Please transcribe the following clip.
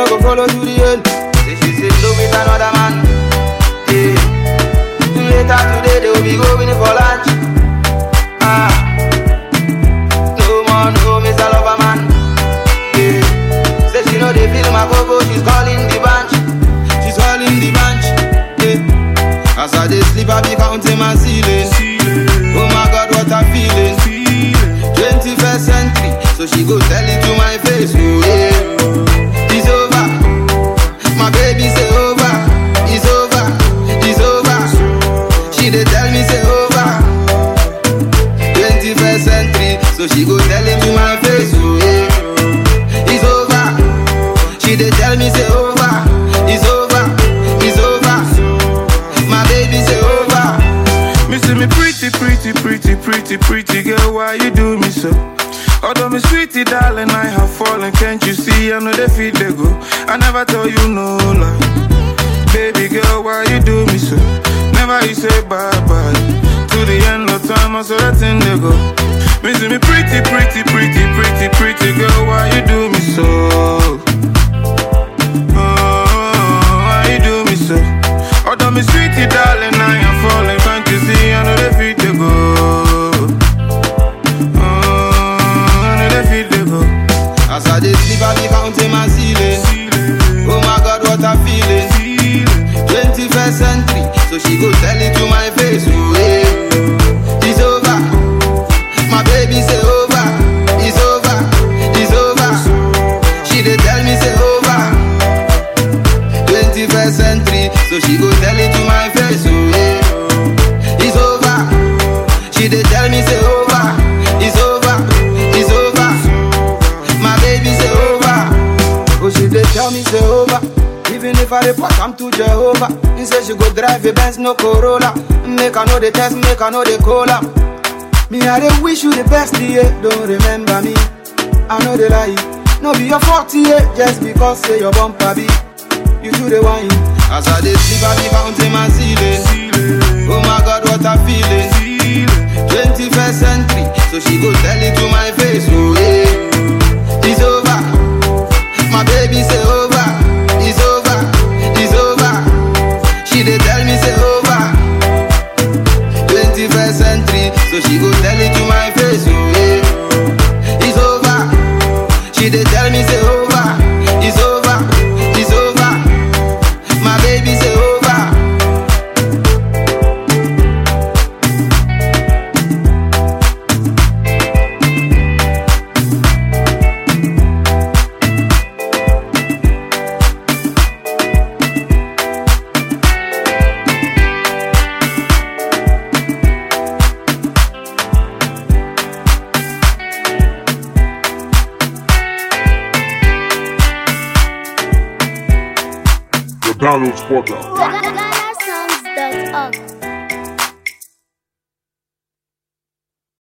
go follow to the end. Say she's in love with another man. Yeah. Later today they will be going for lunch. No more, no Mr. Loverman. Yeah. Say she know they feel my go-go, she's calling the bunch. She's calling the bunch. Yeah. As I dey sleep, I be counting my ceiling. Oh my God, what I'm feeling. 21st century, so she go tell it to my face. Oh yeah, it's over. My baby say over. It's over, it's over. She dey tell me say over. 21st century, so she go tell it to my face. Oh yeah, it's over. She dey tell me say over. It's over, it's over. My baby say over. Me see me pretty girl, why you do me so? Although me sweetie darling, I have fallen, can't you see? I know they feel they go. I never tell you no lie. Baby girl, why you do me so? Never you say bye bye. To the end of time, I saw that thing they go. Me see me pretty girl, why you do me so? Oh, why you do me so? Although me sweetie darling, I am falling, can't you see? I know they feel they go. As I dey sleep, I be counting my ceiling. Oh my God, what I'm feeling. 21st century, so she go tell it to my face. Oh yeah, it's over. My baby say over. It's over, it's over. She dey tell me say over. 21st century, so she go tell it to my face. Oh yeah, it's over. She dey tell me say over. It's over, it's over. My baby say over. Oh, she dey tell me say over. Even if I report, I'm to Jehovah. He say she go drive a Benz, no Corolla. Make I know the test, make I know the cola. Me, I dey wish you the best, yeah. Don't remember me, I know the lie. No be your fault, yeah. Just because say your bumper be you do the wine. As I dey sleep, I be counting my ceiling. Oh my God, what I'm feeling. 21st century, so she go tell it to my face. Oh yeah, it's over. My baby say over. It's over, it's over. She dey tell me say over. 21st century, so she go tell it to my face. Oh yeah, it's over. She dey tell me say over. It's over, it's over. My baby say over. Donald's Podcast.